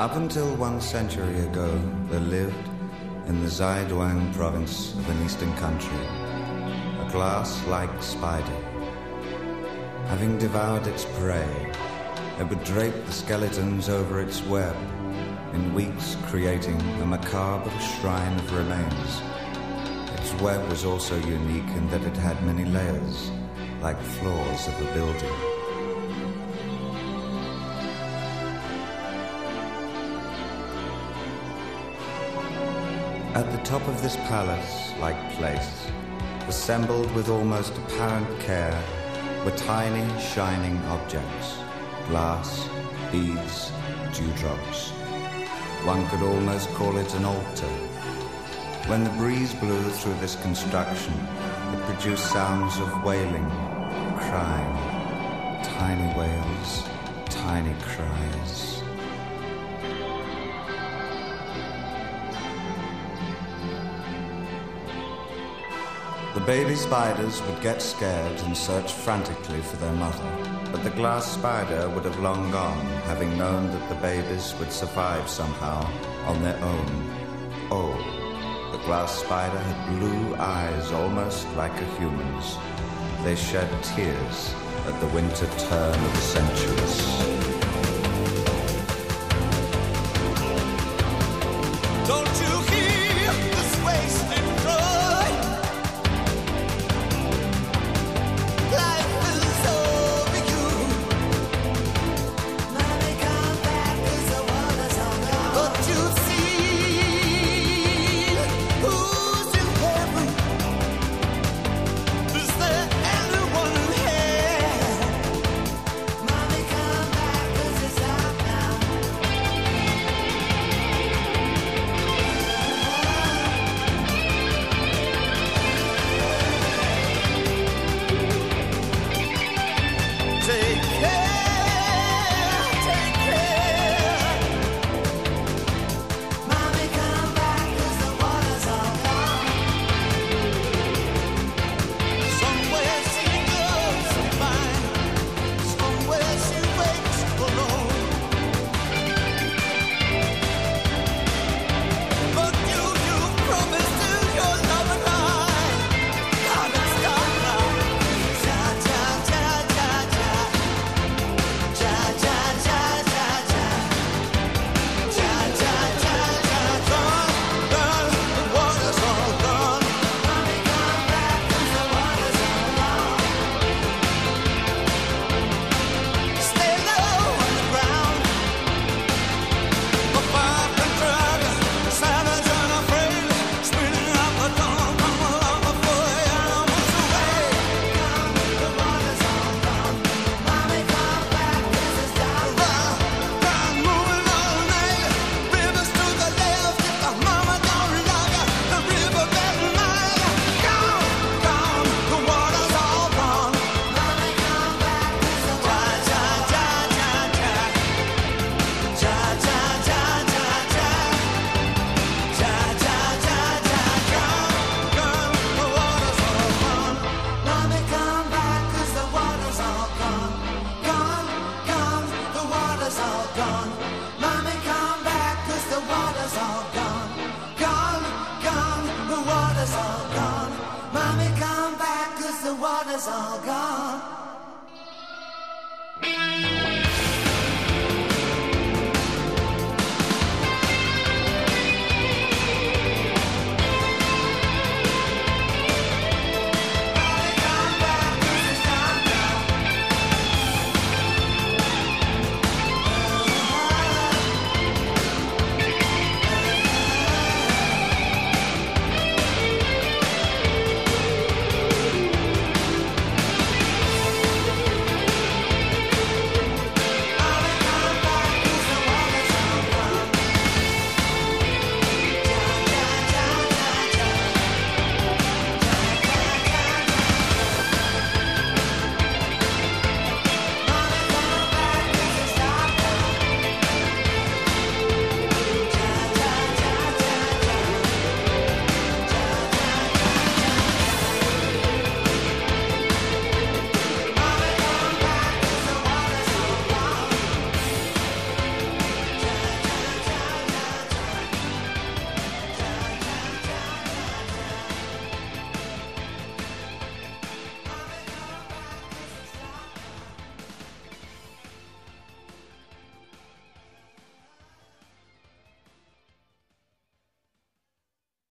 Up until 1 century ago, there lived in the Zaiduang province of an eastern country a glass-like spider. Having devoured its prey, it would drape the skeletons over its web, in weeks creating a macabre shrine of remains. Its web was also unique in that it had many layers, like floors of a building. At the top of this palace-like place, assembled with almost apparent care, were tiny, shining objects, glass, beads, dewdrops. One could almost call it an altar. When the breeze blew through this construction, it produced sounds of wailing, crying, tiny wails, tiny cries. The baby spiders would get scared and search frantically for their mother, but the glass spider would have long gone, having known that the babies would survive somehow on their own. Oh, the glass spider had blue eyes almost like a human's. They shed tears at the winter turn of the centuries. Don't you hear this wasted cry? Life is over you. Mommy, come back 'cause the water's all gone. But you see who's in heaven? Is there anyone here? Mommy, come back 'cause it's out now. Take care, take care. Mommy, come back 'cause the water's all gone. Somewhere she goes to find, somewhere she wakes alone. But you promised to your love and I. God, it's gone now. Cha cha cha cha cha. Cha cha cha cha cha. Cha cha cha cha. Gone, gone, the water's all gone. Mommy, come back 'cause the water's all gone. Stay low on the ground. The fire can drag, savage and afraid, spinning up the dawn. Come along before you almost away. The water's all gone. Mommy, come back 'cause it's down. Run, moving all night. Rivers to the left, if the mama don't love you, the river better mind. Gone, gone, the water's all gone. Mommy, come back 'cause the water's all gone. Cha cha cha cha cha. Cha cha cha cha cha. Gone, the water's all gone. Mommy, come back 'cause the water's all gone. Gone, gone, the water's all gone. Mommy, come back 'cause the water's all gone. Gone, gone, the water's all gone. Mommy, come back 'cause the water's all gone.